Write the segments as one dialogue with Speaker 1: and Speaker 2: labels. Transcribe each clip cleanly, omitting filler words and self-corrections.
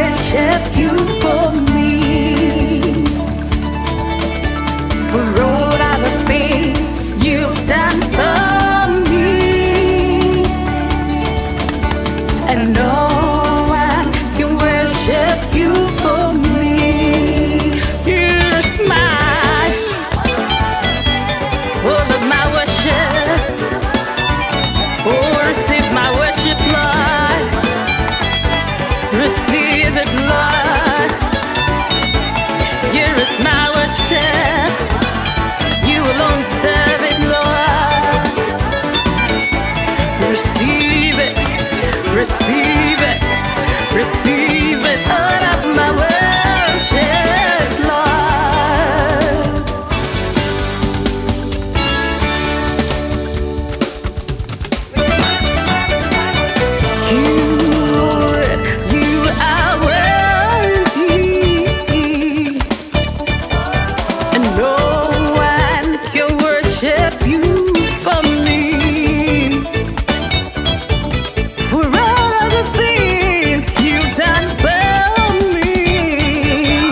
Speaker 1: worship you for me, for all of the things you've done for me, and no one can worship you for me. Here's mine, all of my worship. Oh, receive my worship, Lord. Receive it, Lord. Here is my worship. You alone deserve it, Lord. Receive it, receive it, receive it. All of my worship, Lord. You, Lord, you are worthy, and no one can worship you for me, for all of the things you've done for me,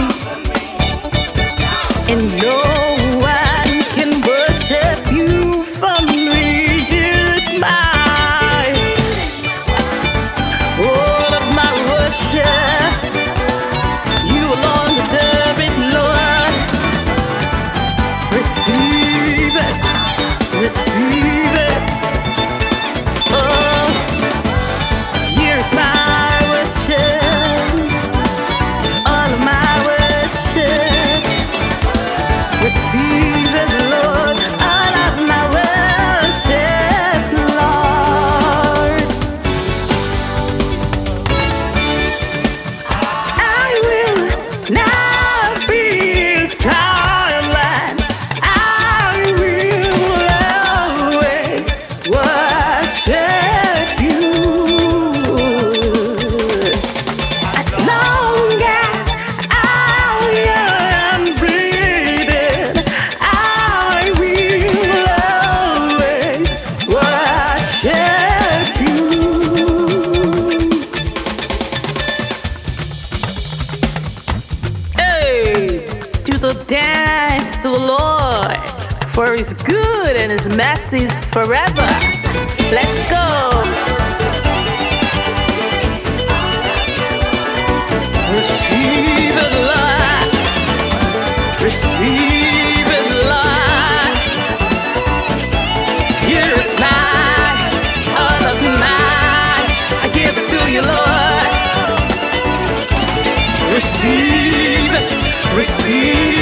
Speaker 1: and no one can worship you for me. Here's mine, all of my worship. You alone deserve it, Lord. Receive it, receive it. Oh, here's my worship, all of my worship. Receive it, Lord, all of my worship, Lord. I will not be silent. I will always worship you. As long as I am breathing, I will always worship you. Hey, do the dance to the Lord, for His good and His mercy is forever. Let's go. Receive it, Lord. Receive it, Lord. Here is mine, all of mine. I give it to you, Lord. Receive it, receive